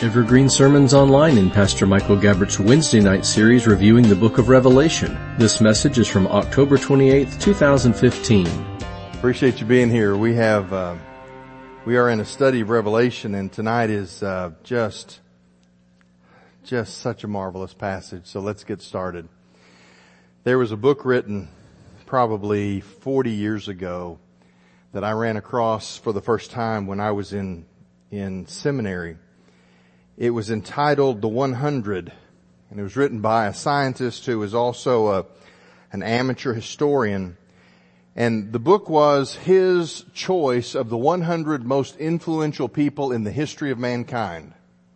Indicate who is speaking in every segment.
Speaker 1: Evergreen Sermons Online in Pastor Michael Gabbert's Wednesday night series reviewing the book of Revelation. This message is from October 28th, 2015.
Speaker 2: Appreciate you being here. We are in a study of Revelation, and tonight is just such a marvelous passage. So let's get started. There was a book written probably 40 years ago that I ran across for the first time when I was in seminary. It was entitled The 100, and it was written by a scientist who was also an amateur historian. And the book was his choice of the 100 most influential people in the history of mankind.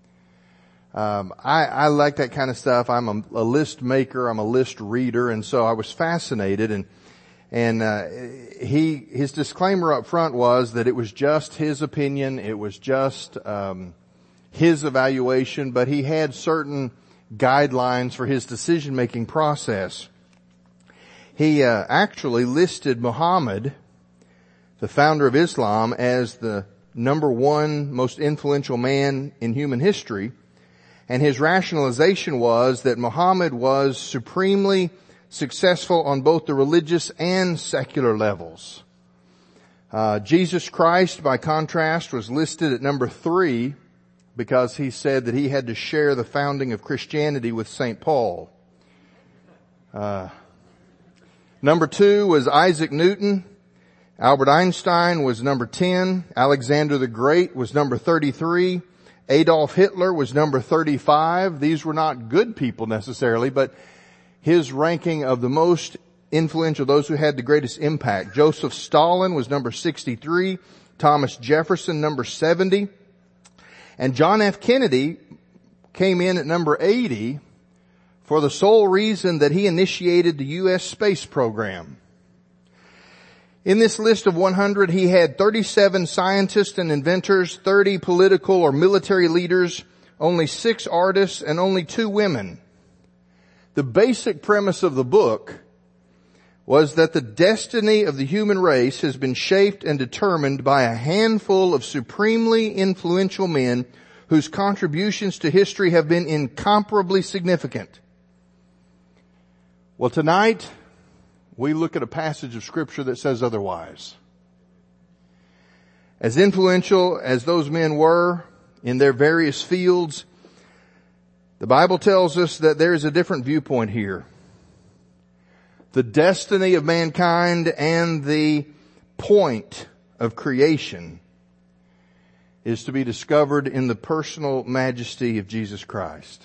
Speaker 2: I like that kind of stuff. I'm a list maker. I'm a list reader. And so I was fascinated. And his disclaimer up front was that it was just his opinion. It was just, his evaluation, but he had certain guidelines for his decision-making process. He actually listed Muhammad, the founder of Islam, as the number one most influential man in human history. And his rationalization was that Muhammad was supremely successful on both the religious and secular levels. Jesus Christ, by contrast, was listed at number 3 because he said that he had to share the founding of Christianity with St. Paul. Number 2 was Isaac Newton. Albert Einstein was number 10. Alexander the Great was number 33. Adolf Hitler was number 35. These were not good people necessarily, but his ranking of the most influential, those who had the greatest impact. Joseph Stalin was number 63. Thomas Jefferson, number 70. And John F. Kennedy came in at number 80 for the sole reason that he initiated the U.S. space program. In this list of 100, he had 37 scientists and inventors, 30 political or military leaders, only 6 artists, and only 2 women. The basic premise of the book was that the destiny of the human race has been shaped and determined by a handful of supremely influential men whose contributions to history have been incomparably significant. Well, tonight we look at a passage of Scripture that says otherwise. As influential as those men were in their various fields, the Bible tells us that there is a different viewpoint here. The destiny of mankind and the point of creation is to be discovered in the personal majesty of Jesus Christ.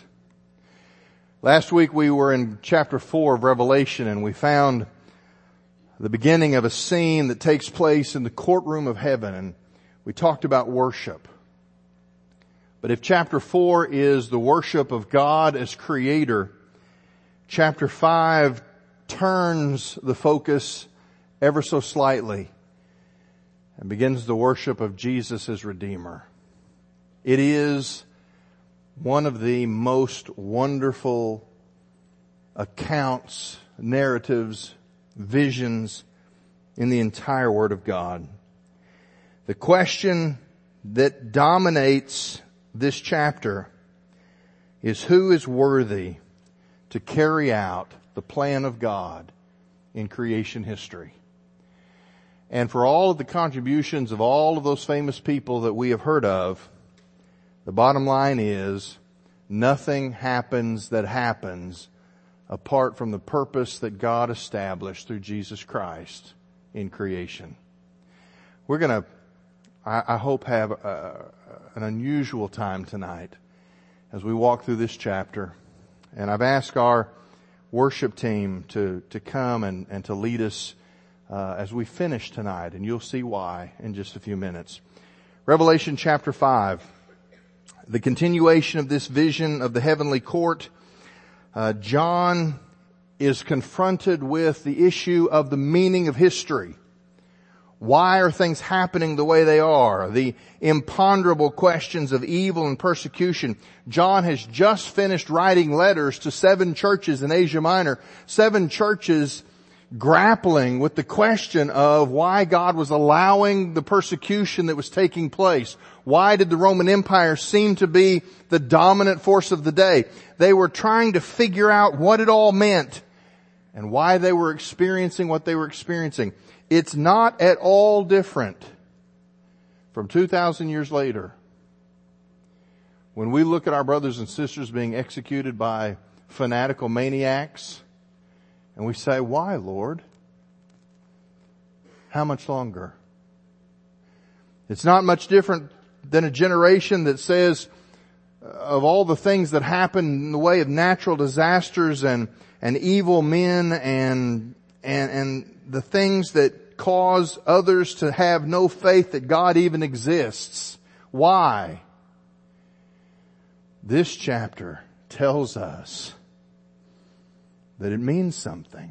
Speaker 2: Last week we were in chapter 4 of Revelation, and we found the beginning of a scene that takes place in the courtroom of heaven, and we talked about worship. But if chapter 4 is the worship of God as creator, chapter 5 turns the focus ever so slightly and begins the worship of Jesus as Redeemer. It is one of the most wonderful accounts, narratives, visions in the entire Word of God. The question that dominates this chapter is who is worthy to carry out the plan of God in creation history. And for all of the contributions of all of those famous people that we have heard of, the bottom line is nothing happens that happens apart from the purpose that God established through Jesus Christ in creation. We're going to, I hope, have an unusual time tonight as we walk through this chapter. And I've asked our worship team to come and to lead us as we finish tonight, and you'll see why in just a few minutes. Revelation chapter 5, the continuation of this vision of the heavenly court. John is confronted with the issue of the meaning of history. Why are things happening the way they are? The imponderable questions of evil and persecution. John has just finished writing letters to 7 churches in Asia Minor, 7 churches grappling with the question of why God was allowing the persecution that was taking place. Why did the Roman Empire seem to be the dominant force of the day? They were trying to figure out what it all meant and why they were experiencing what they were experiencing. It's not at all different from 2,000 years later, when we look at our brothers and sisters being executed by fanatical maniacs, and we say, why, Lord? How much longer? It's not much different than a generation that says, of all the things that happen in the way of natural disasters and evil men and the things that cause others to have no faith that God even exists. Why? This chapter tells us that it means something.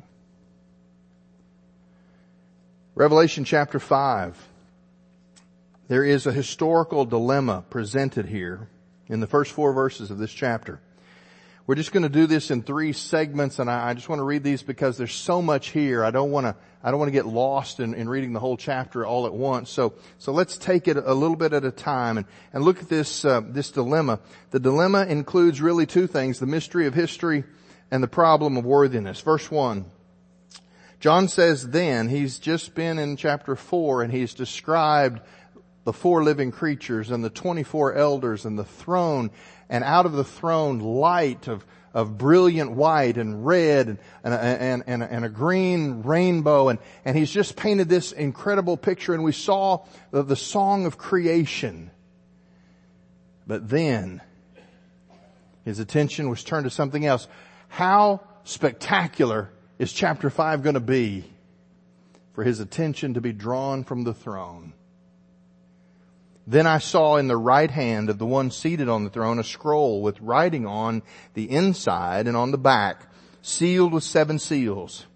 Speaker 2: Revelation chapter 5. There is a historical dilemma presented here in the first 4 verses of this chapter. We're just going to do this in 3 segments, and I just want to read these because there's so much here. I don't want to get lost in reading the whole chapter all at once. So let's take it a little bit at a time and look at this dilemma. The dilemma includes really 2 things: the mystery of history and the problem of worthiness. Verse 1. John says then, he's just been in chapter 4 and he's described the 4 living creatures and the 24 elders and the throne, and out of the throne light of brilliant white and red and a green rainbow, and he's just painted this incredible picture, and we saw the song of creation. But then his attention was turned to something else. How spectacular is chapter 5 going to be for his attention to be drawn from the throne? Then I saw in the right hand of the one seated on the throne a scroll with writing on the inside and on the back, sealed with 7 seals.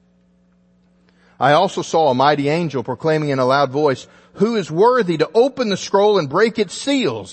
Speaker 2: I also saw a mighty angel proclaiming in a loud voice, "Who is worthy to open the scroll and break its seals?"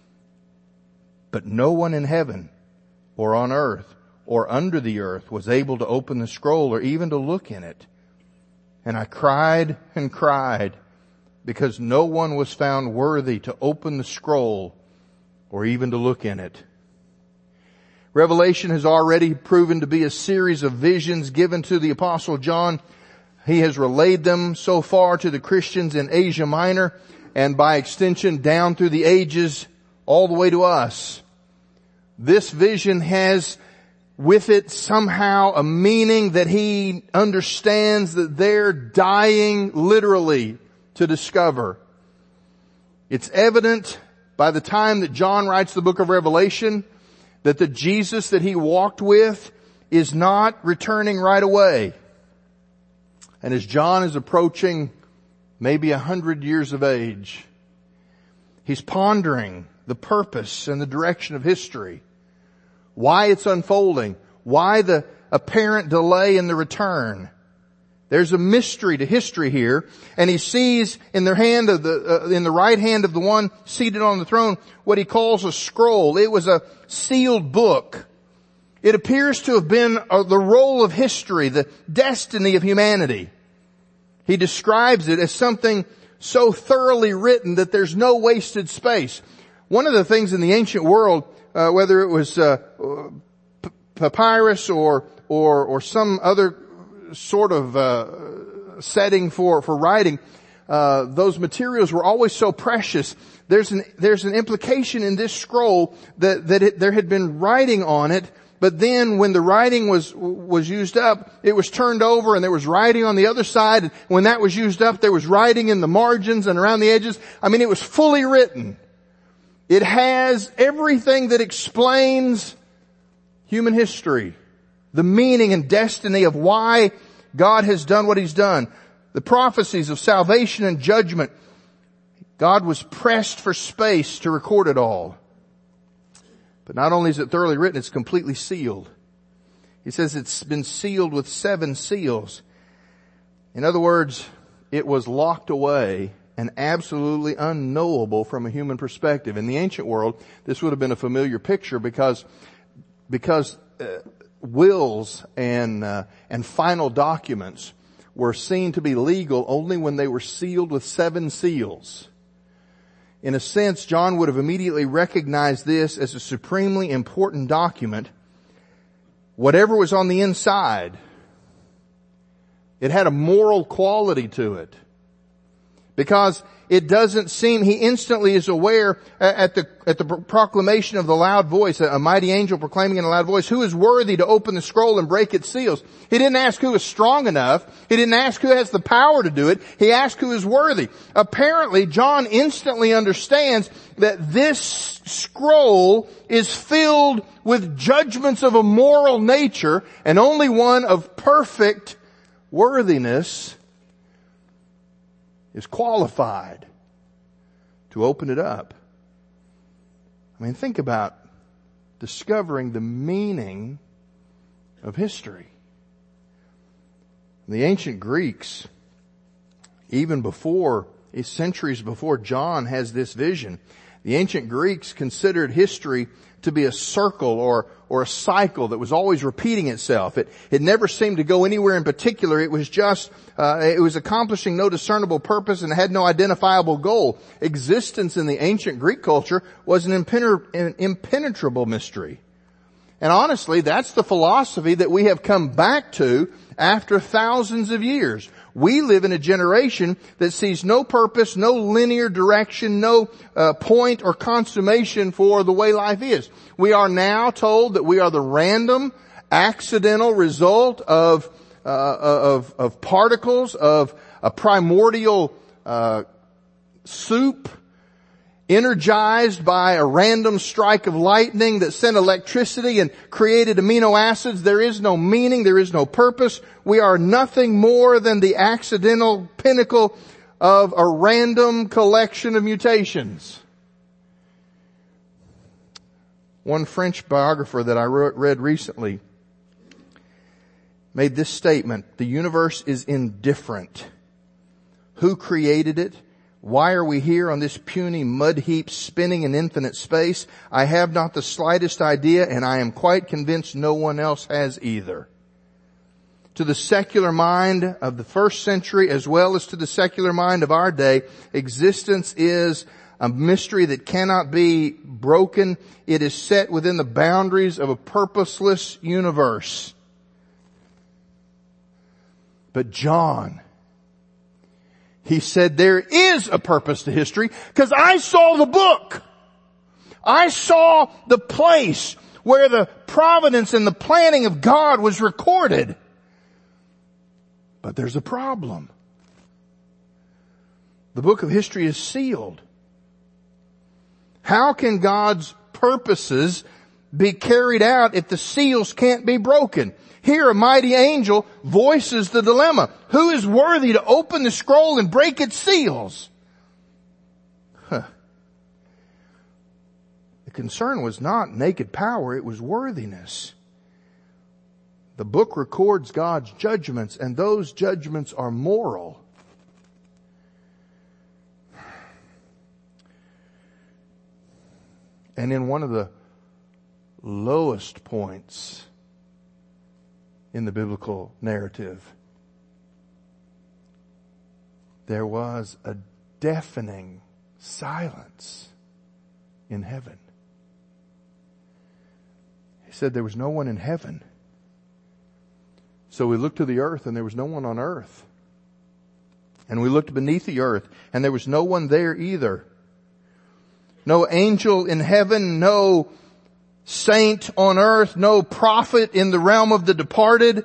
Speaker 2: But no one in heaven or on earth or under the earth was able to open the scroll or even to look in it. And I cried and cried, because no one was found worthy to open the scroll or even to look in it. Revelation has already proven to be a series of visions given to the Apostle John. He has relayed them so far to the Christians in Asia Minor, and by extension down through the ages all the way to us. This vision has with it somehow a meaning that he understands that they're dying literally to discover. It's evident by the time that John writes the book of Revelation that the Jesus that he walked with is not returning right away. And as John is approaching maybe 100 years of age, he's pondering the purpose and the direction of history, why it's unfolding, why the apparent delay in the return. There's a mystery to history here, and he sees in the right hand of the one seated on the throne what he calls a scroll. It was a sealed book. It appears to have been the roll of history, the destiny of humanity. He describes it as something so thoroughly written that there's no wasted space. One of the things in the ancient world, whether it was papyrus or some other sort of setting for writing, those materials were always so precious. There's an implication in this scroll that there had been writing on it, but then when the writing was used up, it was turned over and there was writing on the other side. And when that was used up, there was writing in the margins and around the edges. I mean, it was fully written. It has everything that explains human history, the meaning and destiny of why God has done what He's done, the prophecies of salvation and judgment. God was pressed for space to record it all. But not only is it thoroughly written, it's completely sealed. He says it's been sealed with 7 seals. In other words, it was locked away and absolutely unknowable from a human perspective. In the ancient world, this would have been a familiar picture because wills and final documents were seen to be legal only when they were sealed with 7 seals. In a sense, John would have immediately recognized this as a supremely important document. Whatever was on the inside, it had a moral quality to it. Because it doesn't seem, he instantly is aware at the proclamation of the loud voice, a mighty angel proclaiming in a loud voice, who is worthy to open the scroll and break its seals? He didn't ask who is strong enough. He didn't ask who has the power to do it. He asked who is worthy. Apparently, John instantly understands that this scroll is filled with judgments of a moral nature, and only one of perfect worthiness is qualified to open it up. I mean, think about discovering the meaning of history. The ancient Greeks, even centuries before John has this vision, the ancient Greeks considered history to be a circle or a cycle that was always repeating itself. It never seemed to go anywhere in particular. It was just, it was accomplishing no discernible purpose and had no identifiable goal. Existence in the ancient Greek culture was an impenetrable mystery. And honestly, that's the philosophy that we have come back to after thousands of years. We live in a generation that sees no purpose, no linear direction, no point or consummation for the way life is. We are now told that we are the random, accidental result of particles of a primordial soup, energized by a random strike of lightning that sent electricity and created amino acids. There is no meaning. There is no purpose. We are nothing more than the accidental pinnacle of a random collection of mutations. One French biographer that I read recently made this statement: the universe is indifferent. Who created it? Why are we here on this puny mud heap spinning in infinite space? I have not the slightest idea, and I am quite convinced no one else has either. To the secular mind of the first century, as well as to the secular mind of our day, existence is a mystery that cannot be broken. It is set within the boundaries of a purposeless universe. But John, he said, there is a purpose to history because I saw the book. I saw the place where the providence and the planning of God was recorded. But there's a problem. The book of history is sealed. How can God's purposes be carried out if the seals can't be broken? Here a mighty angel voices the dilemma. Who is worthy to open the scroll and break its seals? The concern was not naked power, it was worthiness. The book records God's judgments, and those judgments are moral. And in one of the lowest points in the biblical narrative, there was a deafening silence in heaven. He said there was no one in heaven. So we looked to the earth and there was no one on earth. And we looked beneath the earth and there was no one there either. No angel in heaven, no saint on earth, no prophet in the realm of the departed.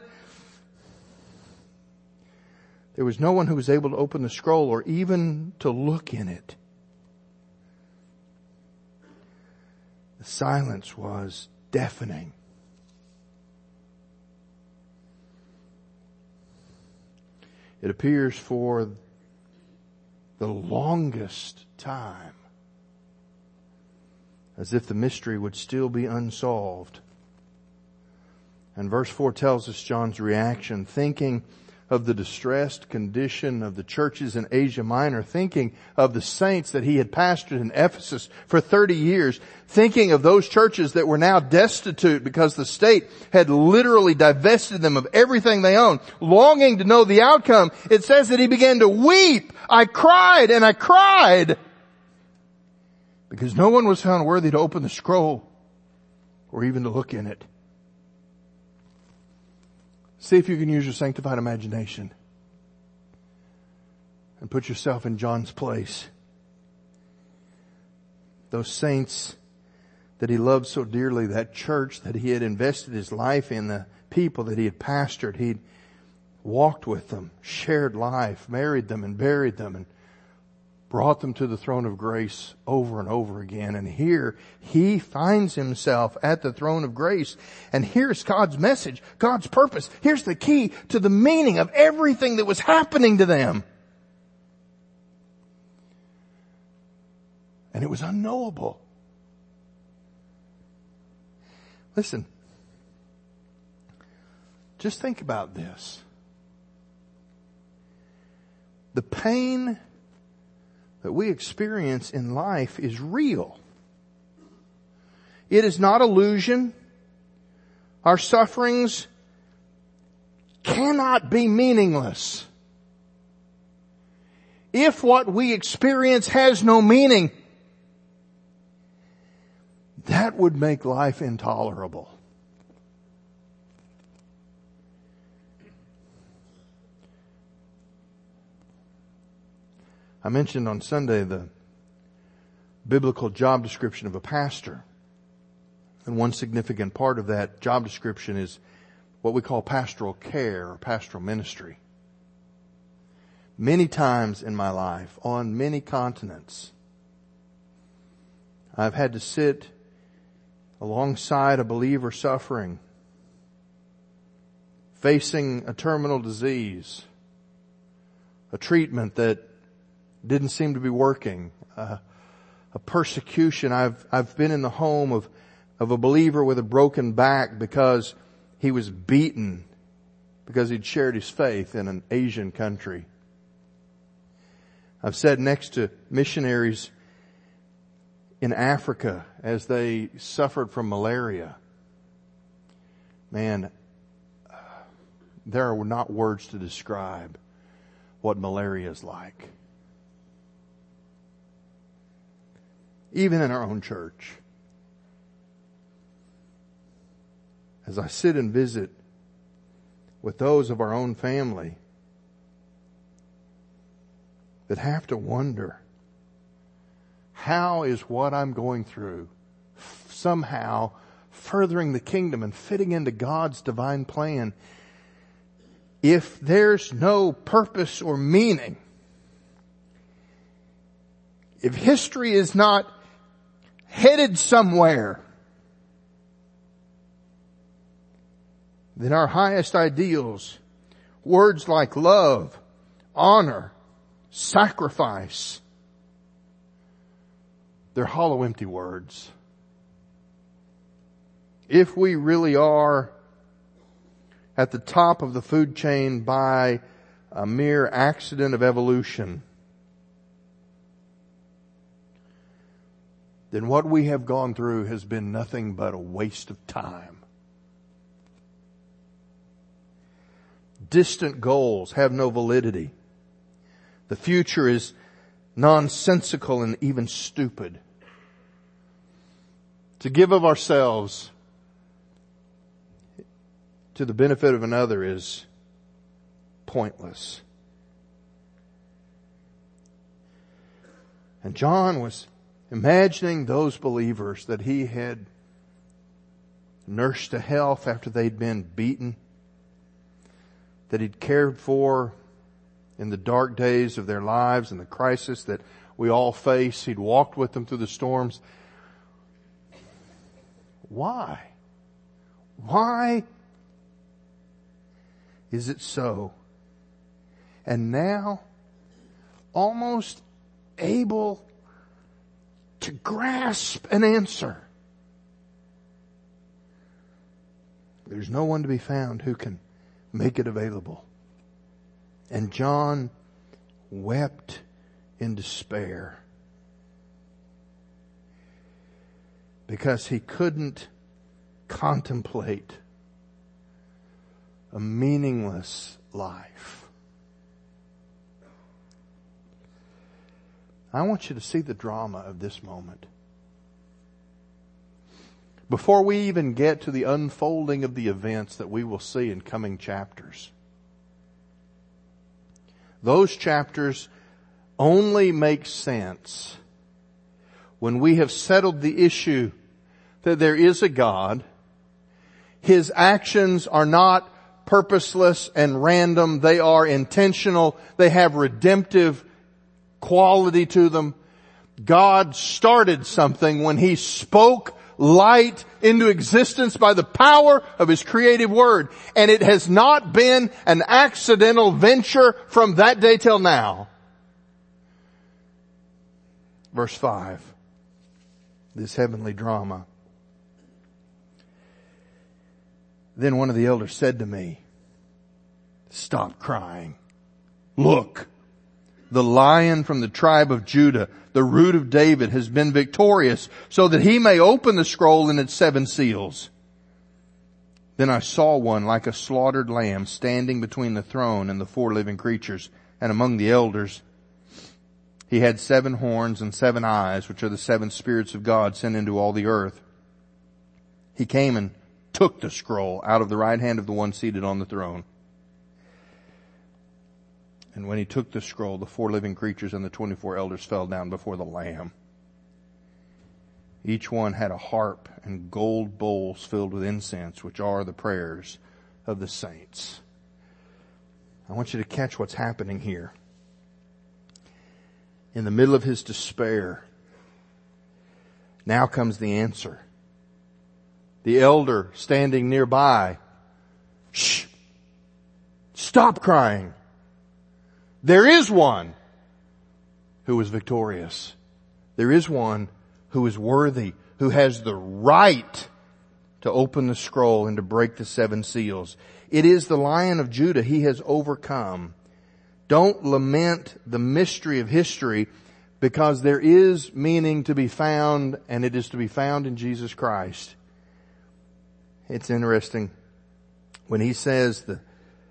Speaker 2: There was no one who was able to open the scroll or even to look in it. The silence was deafening. It appears for the longest time as if the mystery would still be unsolved. And verse 4 tells us John's reaction, thinking of the distressed condition of the churches in Asia Minor, thinking of the saints that he had pastored in Ephesus for 30 years, thinking of those churches that were now destitute because the state had literally divested them of everything they owned, longing to know the outcome. It says that he began to weep. I cried and I cried because no one was found worthy to open the scroll or even to look in it. See if you can use your sanctified imagination and put yourself in John's place. Those saints that he loved so dearly, that church that he had invested his life in, the people that he had pastored, he'd walked with them, shared life, married them and buried them and brought them to the throne of grace over and over again. And here he finds himself at the throne of grace. And here's God's message, God's purpose. Here's the key to the meaning of everything that was happening to them. And it was unknowable. Listen, just think about this. The pain that we experience in life is real. It is not illusion. Our sufferings cannot be meaningless. If what we experience has no meaning, that would make life intolerable. I mentioned on Sunday the biblical job description of a pastor. And one significant part of that job description is what we call pastoral care or pastoral ministry. Many times in my life, on many continents, I've had to sit alongside a believer suffering, facing a terminal disease, a treatment that didn't seem to be working, a persecution. I've been in the home of a believer with a broken back because he was beaten because he'd shared his faith in an Asian country. I've sat next to missionaries in Africa as they suffered from malaria. Man, there are not words to describe what malaria is like. Even in our own church. As I sit and visit with those of our own family that have to wonder, how is what I'm going through somehow furthering the kingdom and fitting into God's divine plan? If there's no purpose or meaning, if history is not headed somewhere, then our highest ideals, words like love, honor, sacrifice, they're hollow, empty words. If we really are at the top of the food chain by a mere accident of evolution, then what we have gone through has been nothing but a waste of time. Distant goals have no validity. The future is nonsensical and even stupid. To give of ourselves to the benefit of another is pointless. And John was imagining those believers that he had nursed to health after they'd been beaten, that he'd cared for in the dark days of their lives and the crisis that we all face. He'd walked with them through the storms. Why? Why is it so? And now, almost able to grasp an answer. There's no one to be found who can make it available. And John wept in despair because he couldn't contemplate a meaningless life. I want you to see the drama of this moment. Before we even get to the unfolding of the events that we will see in coming chapters, those chapters only make sense when we have settled the issue that there is a God. His actions are not purposeless and random. They are intentional. They have redemptive quality to them. God started something when He spoke light into existence by the power of His creative word. And it has not been an accidental venture from that day till now. Verse 5. This heavenly drama. Then one of the elders said to me, "Stop crying. Look, the Lion from the tribe of Judah, the Root of David, has been victorious so that He may open the scroll and its 7 seals." Then I saw one like a slaughtered lamb standing between the throne and the 4 living creatures, and among the elders. He had 7 horns and 7 eyes, which are the 7 spirits of God sent into all the earth. He came and took the scroll out of the right hand of the one seated on the throne. And when He took the scroll, the 4 living creatures and the 24 elders fell down before the Lamb. Each one had a harp and gold bowls filled with incense, which are the prayers of the saints. I want you to catch what's happening here. In the middle of his despair, now comes the answer. The elder standing nearby, "Shh! Stop crying. There is one who is victorious. There is one who is worthy, who has the right to open the scroll and to break the 7 seals. It is the Lion of Judah. He has overcome." Don't lament the mystery of history, because there is meaning to be found, and it is to be found in Jesus Christ. It's interesting when he says the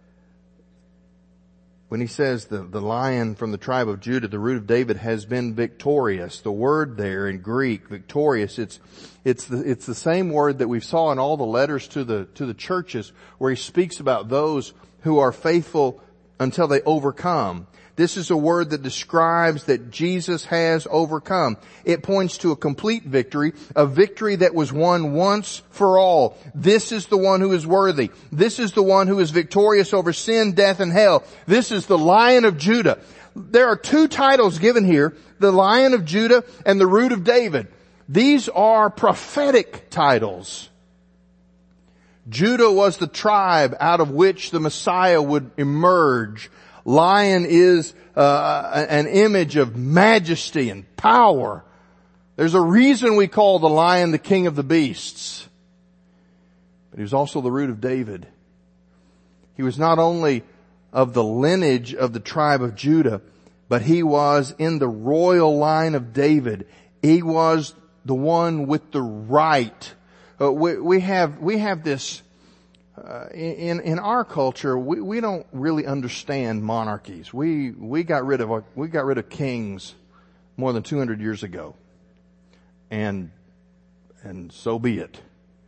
Speaker 2: Lion from the tribe of Judah, the Root of David, has been victorious. The word there in Greek, victorious, it's the same word that we saw in all the letters to the churches, where he speaks about those who are faithful until they overcome. This is a word that describes that Jesus has overcome. It points to a complete victory, a victory that was won once for all. This is the one who is worthy. This is the one who is victorious over sin, death, and hell. This is the Lion of Judah. There are 2 titles given here, the Lion of Judah and the Root of David. These are prophetic titles. Judah was the tribe out of which the Messiah would emerge. Lion is an image of majesty and power. There's a reason we call the lion the king of the beasts. But he was also the Root of David. He was not only of the lineage of the tribe of Judah, but he was in the royal line of David. He was the one with the right. We have this in our culture. We don't really understand monarchies. We got rid of kings more than 200 years ago, and so be it.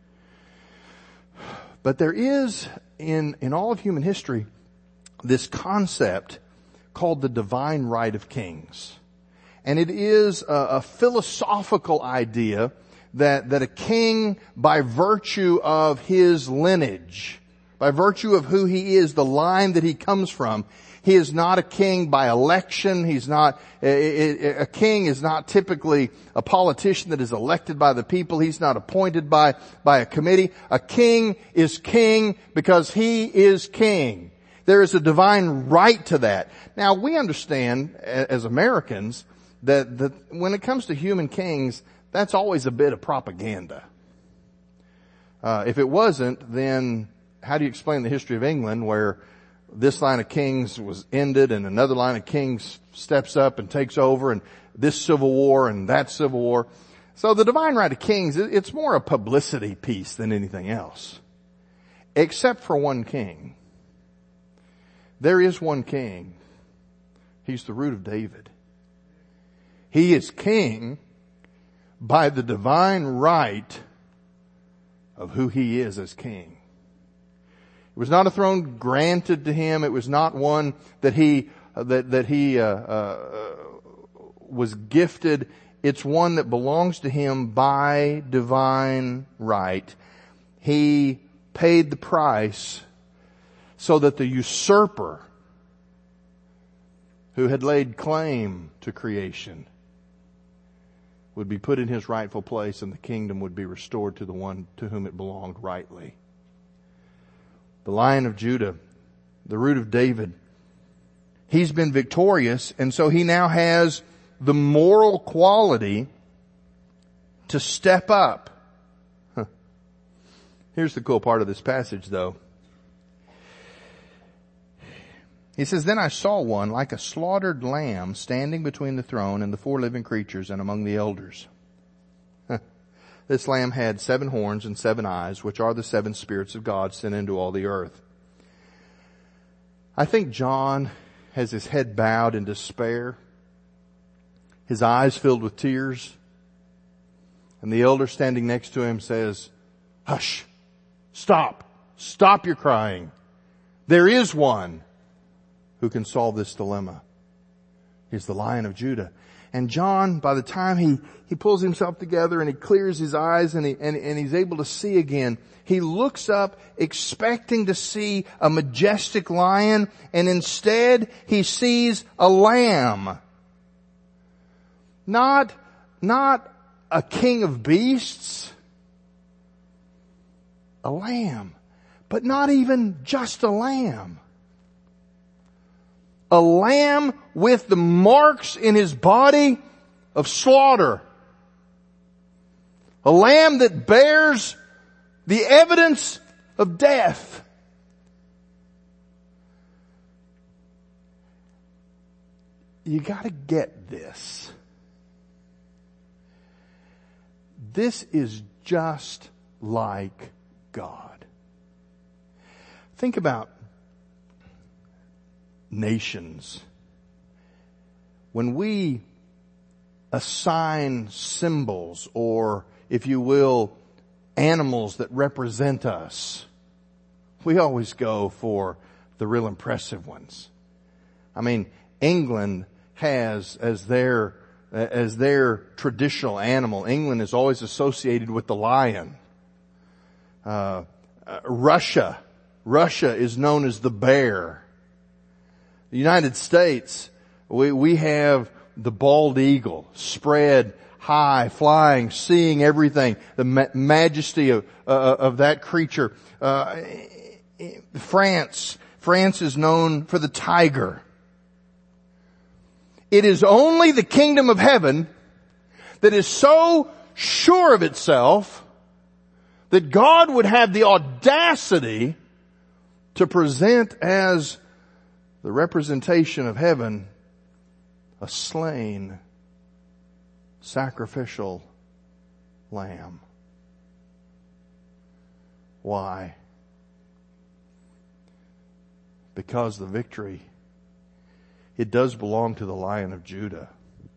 Speaker 2: But there is in all of human history this concept called the divine right of kings, and it is a philosophical idea that a king, by virtue of his lineage, by virtue of who he is, the line that he comes from, he is not a king by election. He's not, a king is not typically a politician that is elected by the people. He's not appointed by a committee. A king is king because he is king. There is a divine right to that. Now, we understand as Americans that when it comes to human kings, that's always a bit of propaganda. If it wasn't, then how do you explain the history of England, where this line of kings was ended and another line of kings steps up and takes over, and this civil war and that civil war. So the divine right of kings, it's more a publicity piece than anything else. Except for one king. There is one king. He's the root of David. He is king by the divine right of who he is as king. It was not a throne granted to him. It was not one that he was gifted. It's one that belongs to him by divine right. He paid the price so that the usurper who had laid claim to creation would be put in his rightful place, and the kingdom would be restored to the one to whom it belonged rightly. The Lion of Judah, the root of David, he's been victorious, and so he now has the moral quality to step up. Here's the cool part of this passage, though. He says, "Then I saw one like a slaughtered lamb standing between the throne and the 4 living creatures and among the elders. This lamb had 7 horns and 7 eyes, which are the 7 spirits of God sent into all the earth." I think John has his head bowed in despair, his eyes filled with tears, and the elder standing next to him says, "Hush, stop your crying. There is one who can solve this dilemma. He's the Lion of Judah." And John, by the time he pulls himself together and he clears his eyes and he's able to see again, he looks up expecting to see a majestic lion, and instead he sees a lamb. Not a king of beasts, a lamb, but not even just a lamb. A lamb with the marks in his body of slaughter. A lamb that bears the evidence of death. You gotta get this. This is just like God. Think about nations. When we assign symbols, or if you will, animals that represent us, we always go for the real impressive ones. I mean, England has as their traditional animal, England is always associated with the lion. Russia is known as the bear. The United States, we have the bald eagle, spread high, flying, seeing everything, the majesty of that creature. France is known for the tiger. It is only the kingdom of heaven that is so sure of itself that God would have the audacity to present as the representation of heaven a slain sacrificial lamb. Why? Because the victory, it does belong to the Lion of Judah.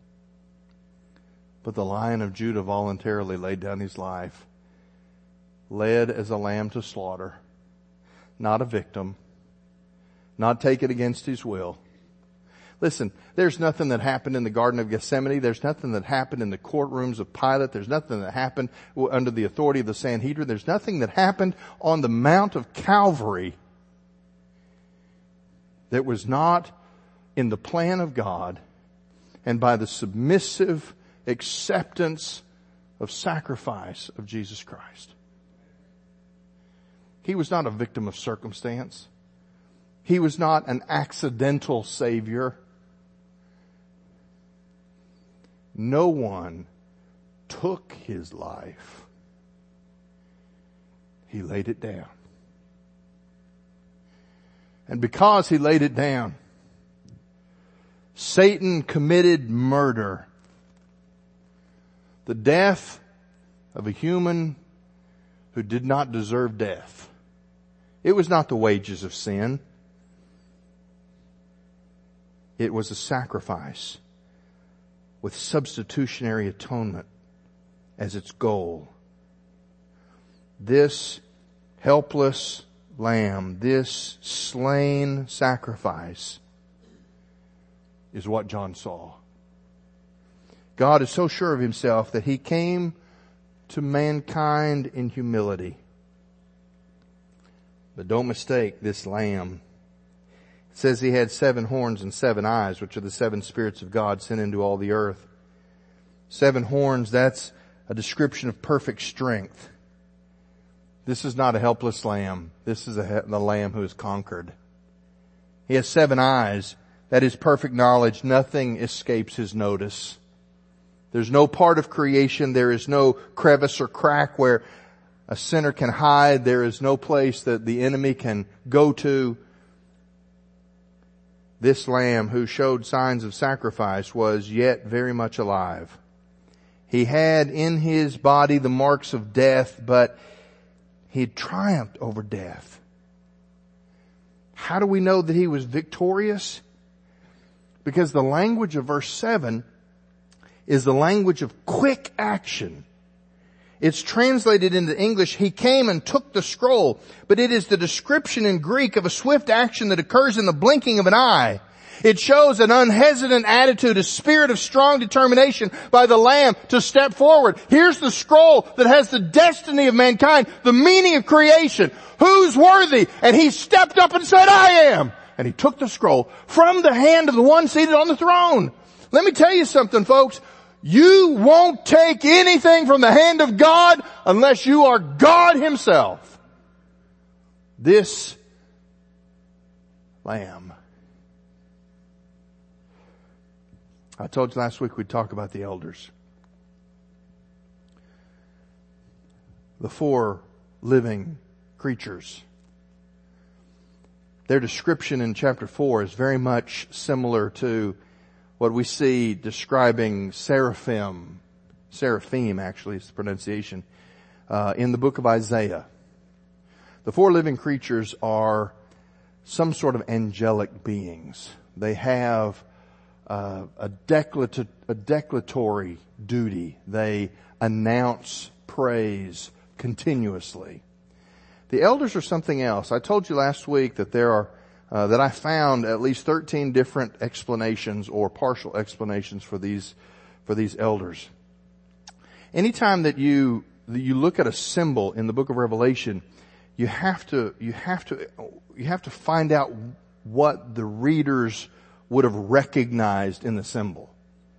Speaker 2: But the Lion of Judah voluntarily laid down his life, led as a lamb to slaughter, not a victim, not taken against his will. Listen, there's nothing that happened in the Garden of Gethsemane. There's nothing that happened in the courtrooms of Pilate. There's nothing that happened under the authority of the Sanhedrin. There's nothing that happened on the Mount of Calvary that was not in the plan of God and by the submissive acceptance of sacrifice of Jesus Christ. He was not a victim of circumstance. He was not an accidental Savior. No one took his life. He laid it down. And because he laid it down, Satan committed murder. The death of a human who did not deserve death. It was not the wages of sin. It was a sacrifice with substitutionary atonement as its goal. This helpless lamb, this slain sacrifice is what John saw. God is so sure of himself that he came to mankind in humility. But don't mistake this lamb. It says he had 7 horns and 7 eyes, which are the 7 spirits of God sent into all the earth. 7 horns, that's a description of perfect strength. This is not a helpless lamb. This is the lamb who is conquered. He has 7 eyes. That is perfect knowledge. Nothing escapes his notice. There's no part of creation. There is no crevice or crack where a sinner can hide. There is no place that the enemy can go to. This lamb who showed signs of sacrifice was yet very much alive. He had in his body the marks of death, but he had triumphed over death. How do we know that he was victorious? Because the language of verse 7 is the language of quick action. It's translated into English, he came and took the scroll, but it is the description in Greek of a swift action that occurs in the blinking of an eye. It shows an unhesitant attitude, a spirit of strong determination by the Lamb to step forward. Here's the scroll that has the destiny of mankind, the meaning of creation. Who's worthy? And he stepped up and said, I am. And he took the scroll from the hand of the one seated on the throne. Let me tell you something, folks. You won't take anything from the hand of God unless you are God himself. This Lamb. I told you last week we'd talk about the elders. The 4 living creatures. Their description in chapter 4 is very much similar to what we see describing seraphim actually is the pronunciation, in the book of Isaiah. The 4 living creatures are some sort of angelic beings. They have a declaratory duty. They announce praise continuously. The elders are something else. I told you last week that there are that I found at least 13 different explanations or partial explanations for these elders. Anytime that you look at a symbol in the book of Revelation, you have to find out what the readers would have recognized in the symbol.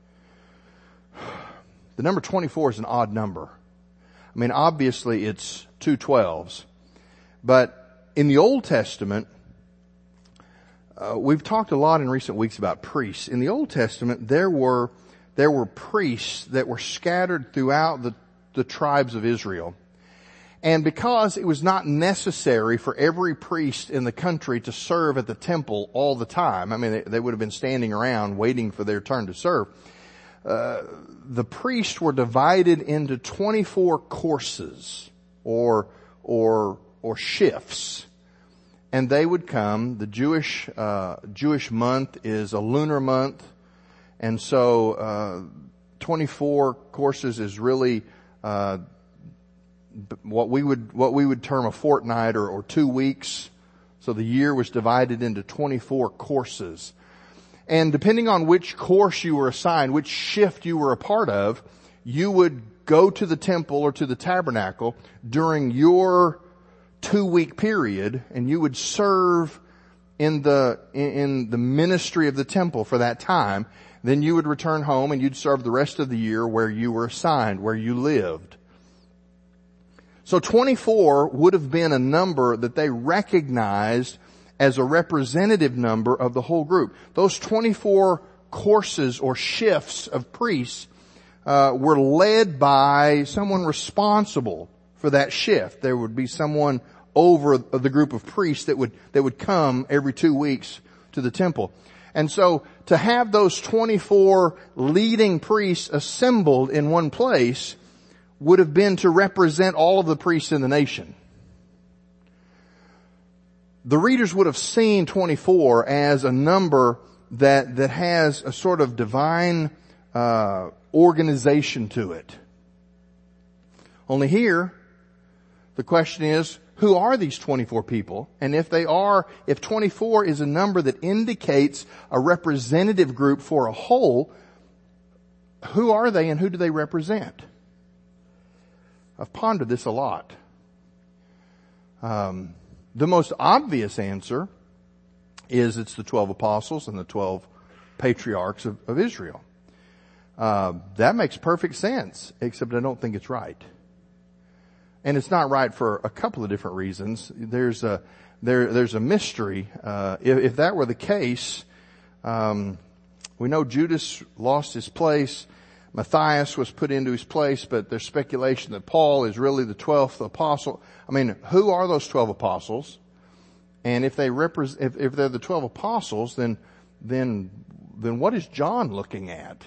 Speaker 2: The number 24 is an odd number. I mean, obviously it's 2 12s, but in the Old Testament, we've talked a lot in recent weeks about priests. In the Old Testament, there were priests that were scattered throughout the tribes of Israel. And because it was not necessary for every priest in the country to serve at the temple all the time, I mean, they would have been standing around waiting for their turn to serve. The priests were divided into 24 courses or shifts. And they would come. The Jewish month is a lunar month. And so, 24 courses is really, what we would term a fortnight or 2 weeks. So the year was divided into 24 courses. And depending on which course you were assigned, which shift you were a part of, you would go to the temple or to the tabernacle during your 2-week period, and you would serve in the ministry of the temple for that time. Then you would return home and you'd serve the rest of the year where you were assigned, where you lived. So 24 would have been a number that they recognized as a representative number of the whole group. Those 24 courses or shifts of priests were led by someone responsible for that shift. There would be someone over the group of priests that would come every 2 weeks to the temple. And so to have those 24 leading priests assembled in one place would have been to represent all of the priests in the nation. The readers would have seen 24 as a number that has a sort of divine organization to it. Only here, the question is, who are these 24 people? And if 24 is a number that indicates a representative group for a whole, who are they and who do they represent? I've pondered this a lot. The most obvious answer is it's the 12 apostles and the 12 patriarchs of Israel. That makes perfect sense, except I don't think it's right. And it's not right for a couple of different reasons. There's a mystery. If that were the case, we know Judas lost his place. Matthias was put into his place, but there's speculation that Paul is really the 12th apostle. I mean, who are those 12 apostles? And if they're the 12 apostles, then what is John looking at?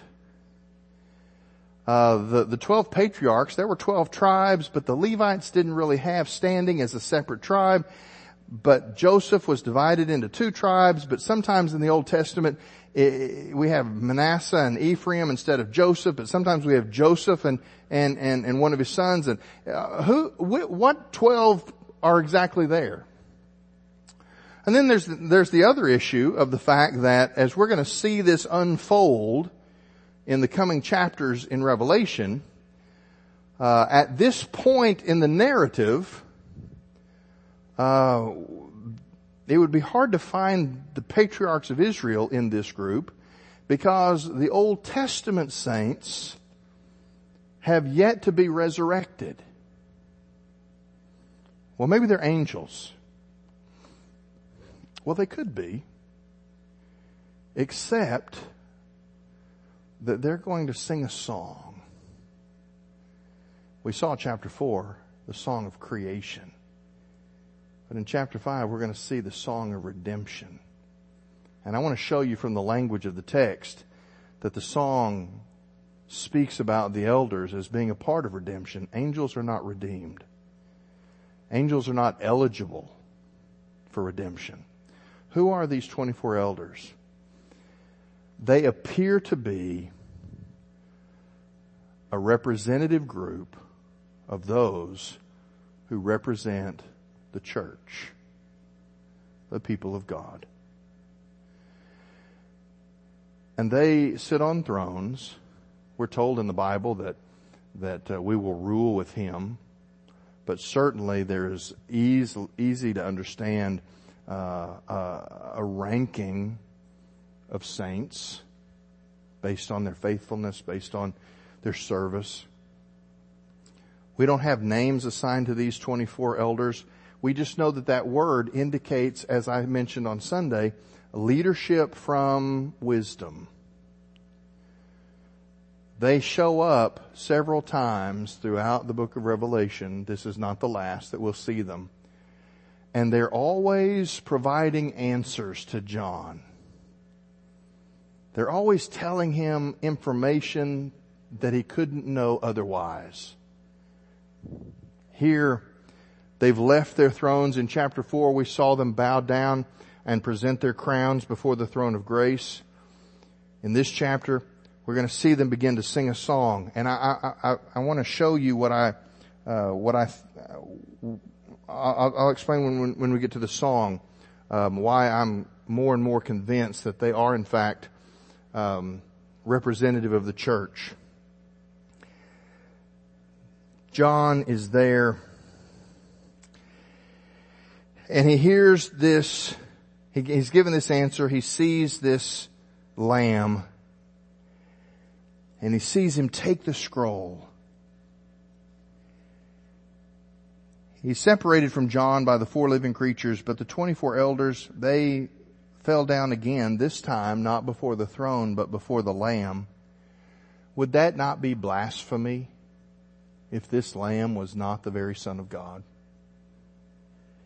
Speaker 2: The 12 patriarchs, there were 12 tribes, but the Levites didn't really have standing as a separate tribe. But Joseph was divided into 2 tribes, but sometimes in the Old Testament, we have Manasseh and Ephraim instead of Joseph, but sometimes we have Joseph and one of his sons. And what 12 are exactly there? And then there's the other issue of the fact that as we're going to see this unfold in the coming chapters in Revelation, at this point in the narrative, it would be hard to find the patriarchs of Israel in this group because the Old Testament saints have yet to be resurrected. Well, maybe they're angels. Well, they could be, except that they're going to sing a song. We saw chapter 4, the song of creation. But in chapter 5, we're going to see the song of redemption. And I want to show you from the language of the text that the song speaks about the elders as being a part of redemption. Angels are not redeemed. Angels are not eligible for redemption. Who are these 24 elders? They appear to be a representative group of those who represent the church, the people of God. And they sit on thrones. We're told in the Bible that we will rule with Him. But certainly there is easy to understand a ranking of saints based on their faithfulness, based on their service. We don't have names assigned to these 24 elders. We just know that word indicates, as I mentioned on Sunday, leadership from wisdom. They show up several times throughout the book of Revelation. This is not the last that we'll see them. And they're always providing answers to John. They're always telling him information that he couldn't know otherwise. Here, they've left their thrones. In chapter 4, we saw them bow down and present their crowns before the throne of grace. In this chapter, we're going to see them begin to sing a song. And I want to show you I'll explain when we get to the song, why I'm more and more convinced that they are in fact, representative of the church. John is there and he hears this, he's given this answer, he sees this lamb and he sees him take the scroll. He's separated from John by the 4 living creatures, but the 24 elders, they fell down again, this time not before the throne, but before the Lamb. Would that not be blasphemy if this Lamb was not the very Son of God?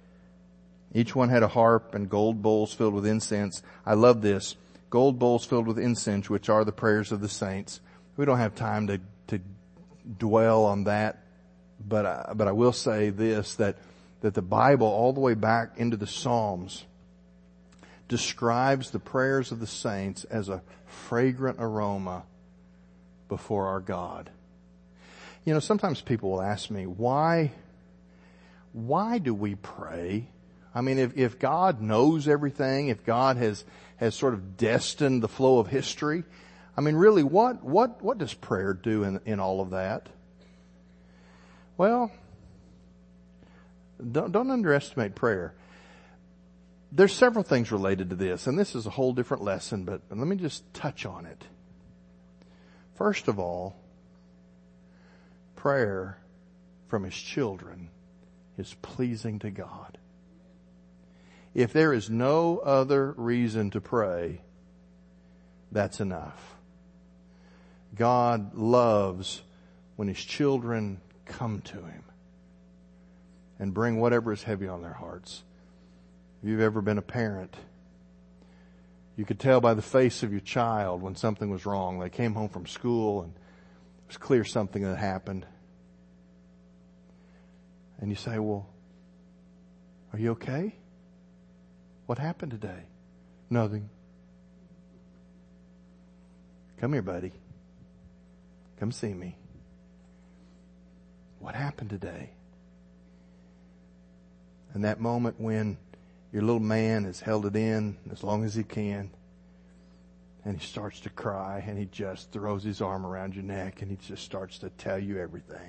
Speaker 2: Each one had a harp and gold bowls filled with incense. I love this. Gold bowls filled with incense, which are the prayers of the saints. We don't have time to dwell on that, but I will say this, that the Bible, all the way back into the Psalms, describes the prayers of the saints as a fragrant aroma before our God. You know, sometimes people will ask me, why do we pray? I mean, if God knows everything, if God has sort of destined the flow of history, I mean, really, what does prayer do in all of that? Well, don't underestimate prayer. There's several things related to this, and this is a whole different lesson, but let me just touch on it. First of all, prayer from His children is pleasing to God. If there is no other reason to pray, that's enough. God loves when His children come to Him and bring whatever is heavy on their hearts. If you've ever been a parent, you could tell by the face of your child when something was wrong. They came home from school and it was clear something had happened. And you say, well, are you okay? What happened today? Nothing. Come here, buddy. Come see me. What happened today? And that moment when your little man has held it in as long as he can, and he starts to cry, and he just throws his arm around your neck, and he just starts to tell you everything.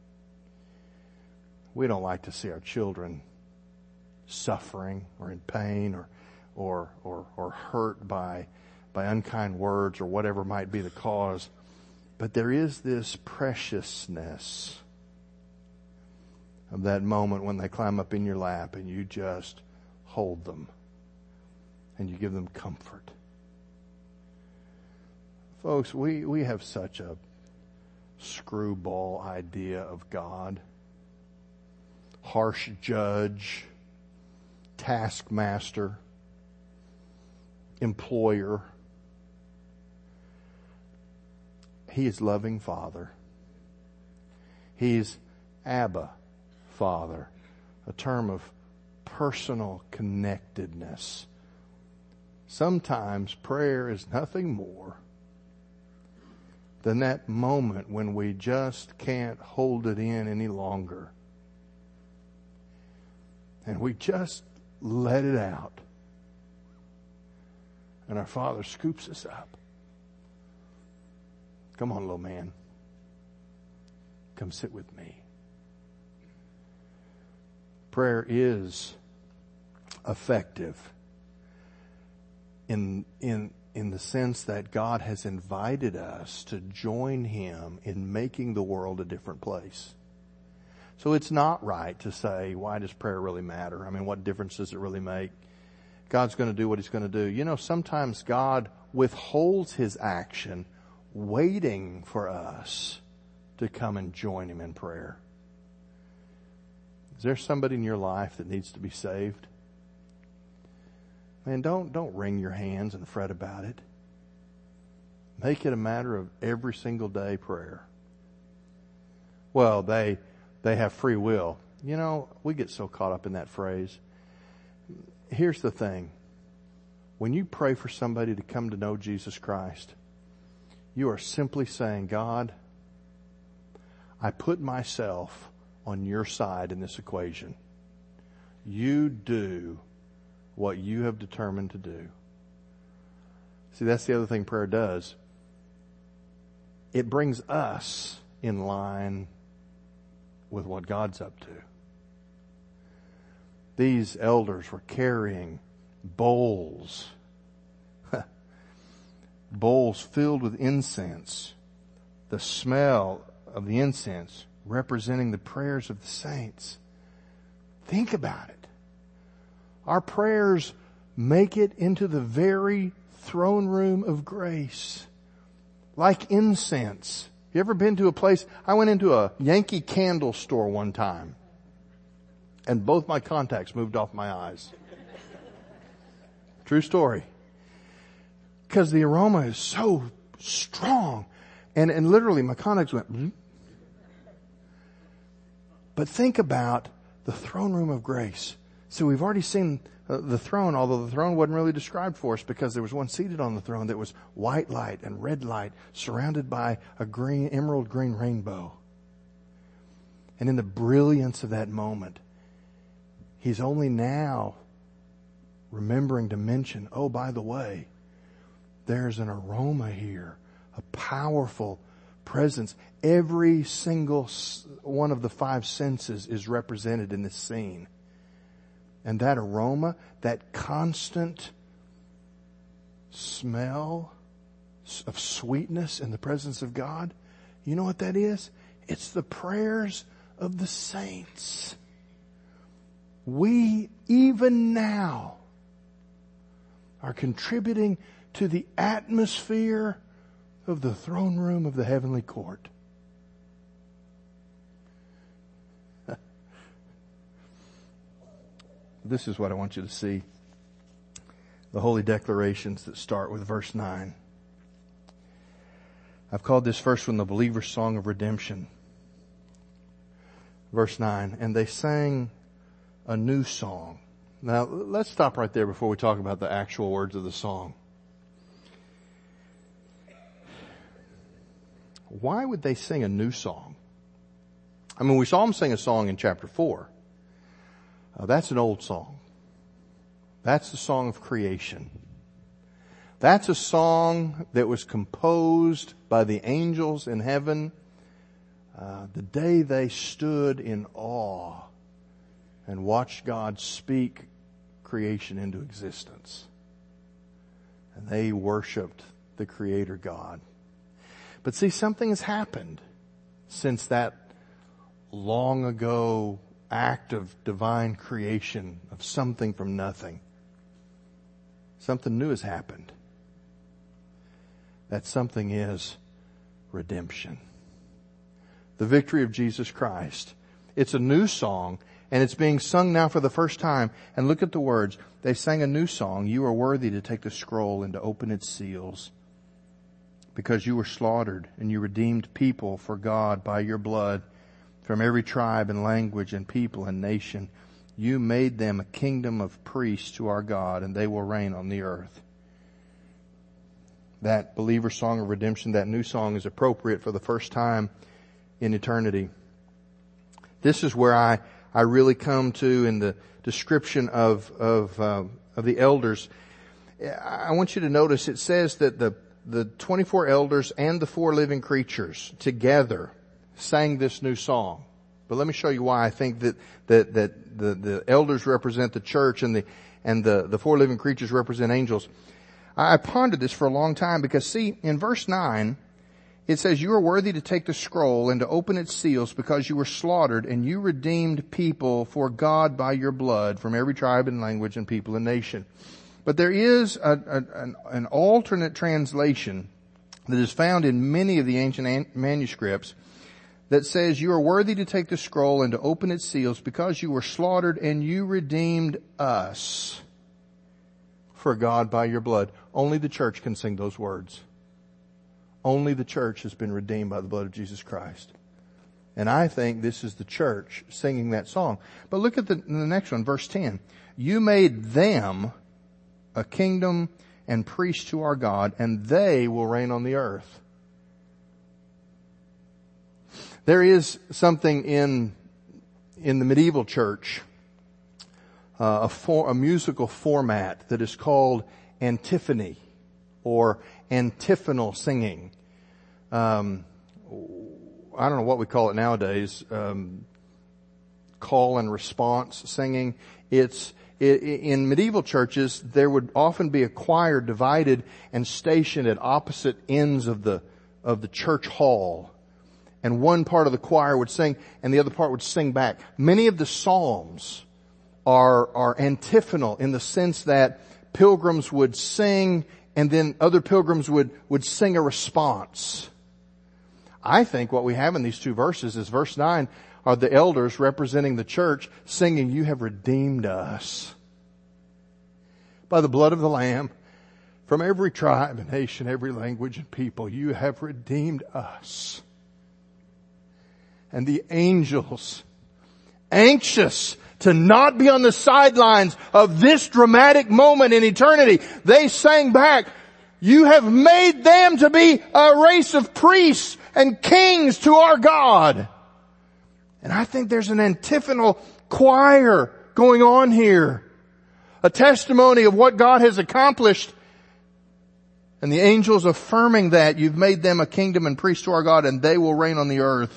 Speaker 2: We don't like to see our children suffering or in pain or hurt by unkind words or whatever might be the cause. But there is this preciousness of that moment when they climb up in your lap and you just hold them and you give them comfort. Folks, we have such a screwball idea of God. Harsh judge, taskmaster, employer. He is loving Father. He's Abba, Father, a term of personal connectedness. Sometimes prayer is nothing more than that moment when we just can't hold it in any longer. And we just let it out. And our Father scoops us up. Come on, little man. Come sit with me. Prayer is effective in the sense that God has invited us to join Him in making the world a different place. So it's not right to say, why does prayer really matter? I mean, what difference does it really make? God's going to do what He's going to do. You know, sometimes God withholds His action waiting for us to come and join Him in prayer. Is there somebody in your life that needs to be saved? Man, don't wring your hands and fret about it. Make it a matter of every single day prayer. Well, they have free will. You know, we get so caught up in that phrase. Here's the thing. When you pray for somebody to come to know Jesus Christ, you are simply saying, God, I put myself on your side in this equation. You do what you have determined to do. See, that's the other thing prayer does. It brings us in line with what God's up to. These elders were carrying bowls. Bowls filled with incense. The smell of the incense representing the prayers of the saints. Think about it. Our prayers make it into the very throne room of grace. Like incense. You ever been to a place? I went into a Yankee Candle store one time. and both my contacts moved off my eyes. True story. Because the aroma is so strong. And literally my contacts went, mm-hmm. But think about the throne room of grace. So we've already seen the throne, although the throne wasn't really described for us because there was one seated on the throne that was white light and red light surrounded by a green, emerald green rainbow. And in the brilliance of that moment, he's only now remembering to mention, oh, by the way, there's an aroma here, a powerful presence. Every single one of the five senses is represented in this scene. And that aroma, that constant smell of sweetness in the presence of God, you know what that is? It's the prayers of the saints. We, even now, are contributing to the atmosphere of the throne room of the heavenly court. This is what I want you to see. The holy declarations that start with verse 9. I've called this first one the believer's song of redemption. Verse 9, and they sang a new song. Now, let's stop right there before we talk about the actual words of the song. Why would they sing a new song? I mean, we saw them sing a song in chapter 4. That's an old song. That's the song of creation. That's a song that was composed by the angels in heaven the day they stood in awe and watched God speak creation into existence. And they worshiped the Creator God. But see, something has happened since that long ago act of divine creation of something from nothing. Something new has happened. That something is redemption. The victory of Jesus Christ. It's a new song, and it's being sung now for the first time. And look at the words. They sang a new song. You are worthy to take the scroll and to open its seals, because you were slaughtered and you redeemed people for God by your blood from every tribe and language and people and nation. You made them a kingdom of priests to our God, and they will reign on the earth. That believer song of redemption, that new song, is appropriate for the first time in eternity. This is where I really come to in the description of the elders. I want you to notice it says that the 24 elders and the 4 living creatures together sang this new song. But let me show you why I think that the elders represent the church and the 4 living creatures represent angels. I pondered this for a long time because, see, in verse 9, it says, you are worthy to take the scroll and to open its seals, because you were slaughtered and you redeemed people for God by your blood from every tribe and language and people and nation. But there is an alternate translation that is found in many of the ancient manuscripts that says, you are worthy to take the scroll and to open its seals, because you were slaughtered and you redeemed us for God by your blood. Only the church can sing those words. Only the church has been redeemed by the blood of Jesus Christ. And I think this is the church singing that song. But look at the next one, verse 10. You made them a kingdom and priests to our God, and they will reign on the earth. There is something in the medieval church, a musical format that is called antiphony or antiphonal singing. I don't know what we call it nowadays. Call and response singing. In medieval churches, there would often be a choir divided and stationed at opposite ends of the church hall. And one part of the choir would sing and the other part would sing back. Many of the psalms are antiphonal in the sense that pilgrims would sing and then other pilgrims would sing a response. I think what we have in these two verses is verse 9 are the elders representing the church singing, "You have redeemed us by the blood of the Lamb from every tribe and nation, every language and people. You have redeemed us." And the angels, anxious to not be on the sidelines of this dramatic moment in eternity, they sang back, "You have made them to be a race of priests and kings to our God." And I think there's an antiphonal choir going on here. A testimony of what God has accomplished. And the angels affirming that, "You've made them a kingdom and priests to our God, and they will reign on the earth."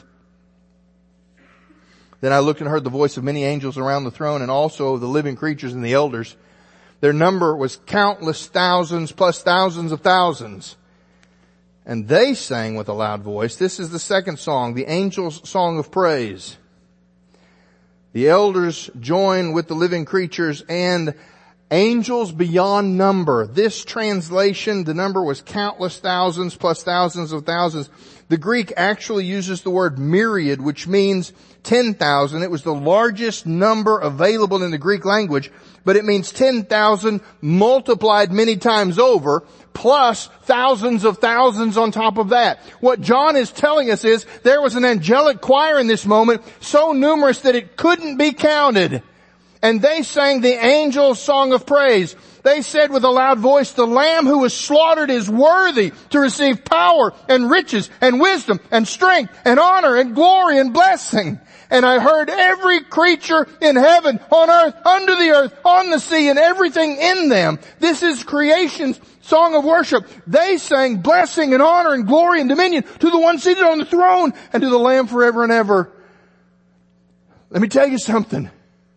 Speaker 2: Then I looked and heard the voice of many angels around the throne, and also of the living creatures and the elders. Their number was countless thousands plus thousands of thousands. And they sang with a loud voice. This is the second song, the angels' song of praise. The elders join with the living creatures and angels beyond number. This translation, the number was countless thousands plus thousands of thousands. The Greek actually uses the word myriad, which means 10,000. It was the largest number available in the Greek language, but it means 10,000 multiplied many times over, plus thousands of thousands on top of that. What John is telling us is there was an angelic choir in this moment, so numerous that it couldn't be counted. And they sang the angels' song of praise. They said with a loud voice, "The Lamb who was slaughtered is worthy to receive power and riches and wisdom and strength and honor and glory and blessing." And I heard every creature in heaven, on earth, under the earth, on the sea, and everything in them. This is creation's song of worship. They sang blessing and honor and glory and dominion to the one seated on the throne and to the Lamb forever and ever. Let me tell you something.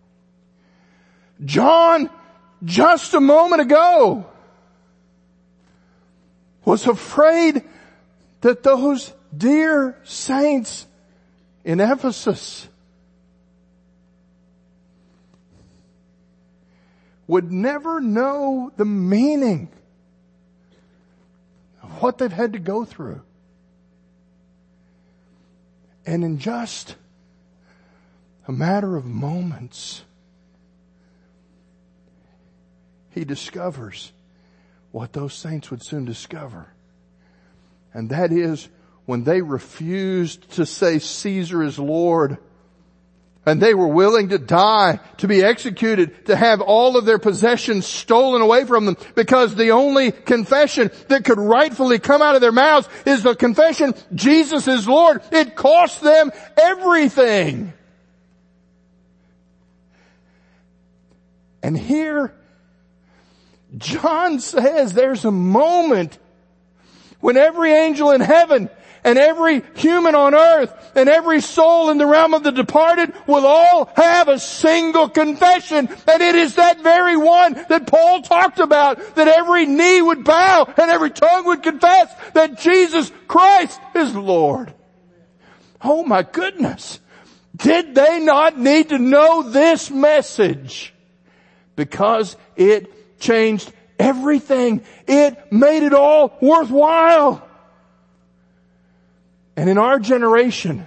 Speaker 2: John, just a moment ago, was afraid that those dear saints in Ephesus would never know the meaning of what they've had to go through. And in just a matter of moments, he discovers what those saints would soon discover. And that is when they refused to say Caesar is Lord, and they were willing to die, to be executed, to have all of their possessions stolen away from them, because the only confession that could rightfully come out of their mouths is the confession, Jesus is Lord. It cost them everything. And here, John says there's a moment when every angel in heaven and every human on earth and every soul in the realm of the departed will all have a single confession. And it is that very one that Paul talked about, that every knee would bow and every tongue would confess that Jesus Christ is Lord. Oh my goodness. Did they not need to know this message? Because it changed everything. It made it all worthwhile. And in our generation,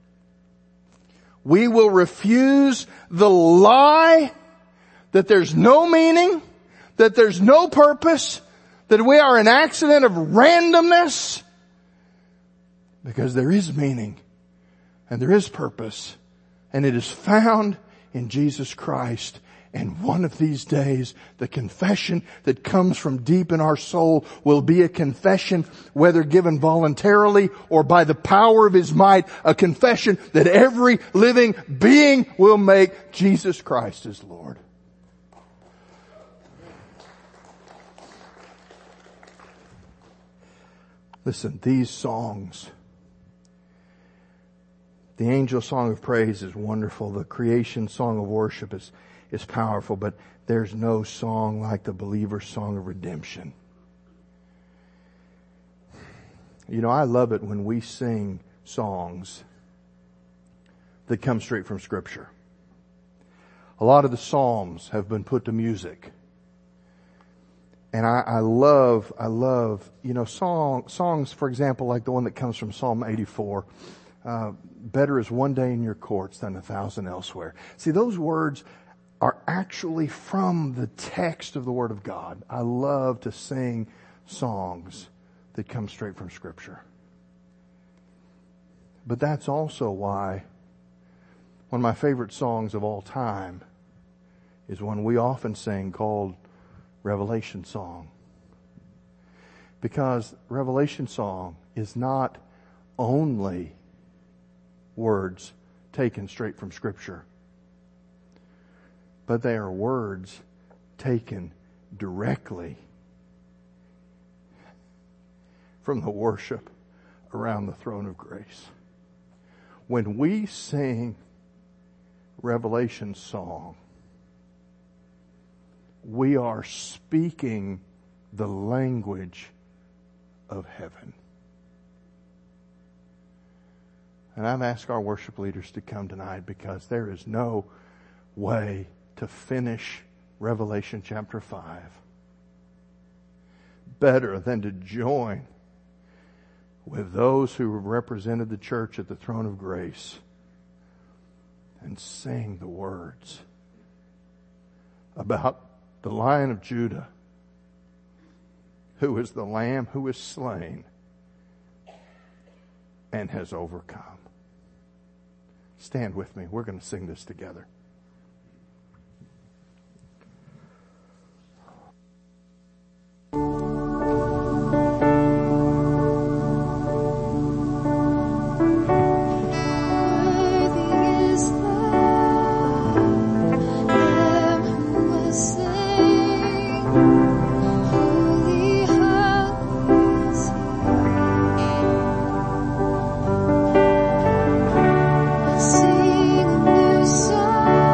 Speaker 2: we will refuse the lie that there's no meaning, that there's no purpose, that we are an accident of randomness, because there is meaning and there is purpose, and it is found in Jesus Christ. And one of these days, the confession that comes from deep in our soul will be a confession, whether given voluntarily or by the power of His might, a confession that every living being will make Jesus Christ is Lord. Listen, these songs, the angel song of praise is wonderful. The creation song of worship is powerful, but there's no song like the believer's song of redemption. You know, I love it when we sing songs that come straight from Scripture. A lot of the Psalms have been put to music. And I love, songs, for example, like the one that comes from Psalm 84. Better is one day in your courts than 1,000 elsewhere. See, those words are actually from the text of the Word of God. I love to sing songs that come straight from Scripture. But that's also why one of my favorite songs of all time is one we often sing called Revelation Song. Because Revelation Song is not only words taken straight from Scripture, but they are words taken directly from the worship around the throne of grace. When we sing Revelation Song, we are speaking the language of heaven. And I've asked our worship leaders to come tonight because there is no way to finish Revelation chapter 5 better than to join with those who represented the church at the throne of grace and sing the words about the Lion of Judah, who is the Lamb who is slain and has overcome. Stand with me. We're going to sing this together.
Speaker 3: Sing a new song.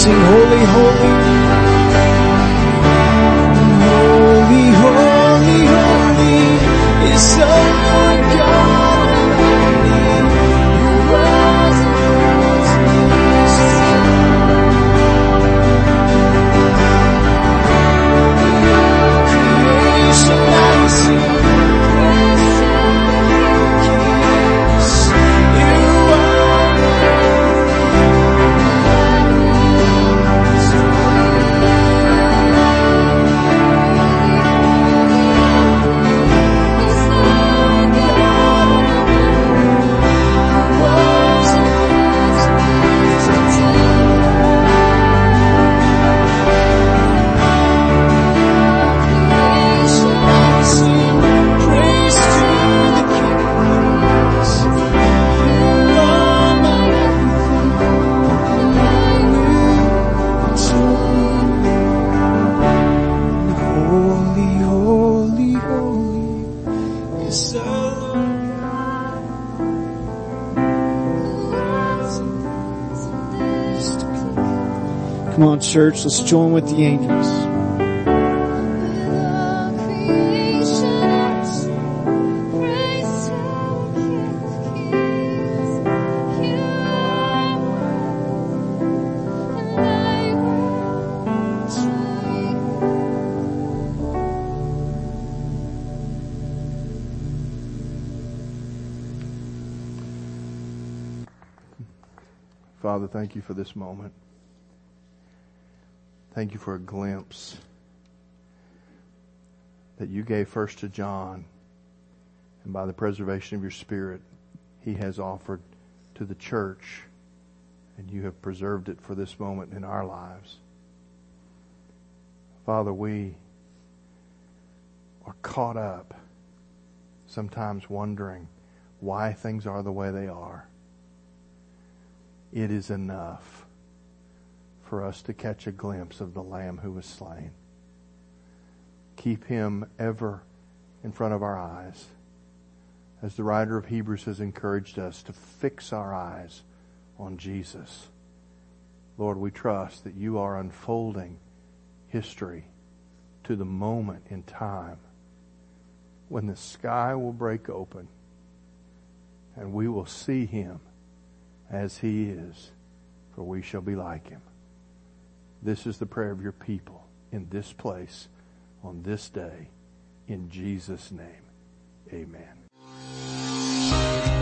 Speaker 3: sing holy, holy. Holy, holy, holy is the Lord God Almighty, who was and is and is to come. Creation now sing praise to the King of Kings. You are Come on, church, let's join with the angels.
Speaker 2: Father, thank you for this moment. Thank you for a glimpse that you gave first to John, and by the preservation of your Spirit, he has offered to the church, and you have preserved it for this moment in our lives. Father, we are caught up, sometimes wondering why things are the way they are. It is enough for us to catch a glimpse of the Lamb who was slain. Keep him ever in front of our eyes. As the writer of Hebrews has encouraged us to fix our eyes on Jesus. Lord, we trust that you are unfolding history to the moment in time when the sky will break open and we will see him as he is, for we shall be like him. This is the prayer of your people in this place on this day. In Jesus' name, amen.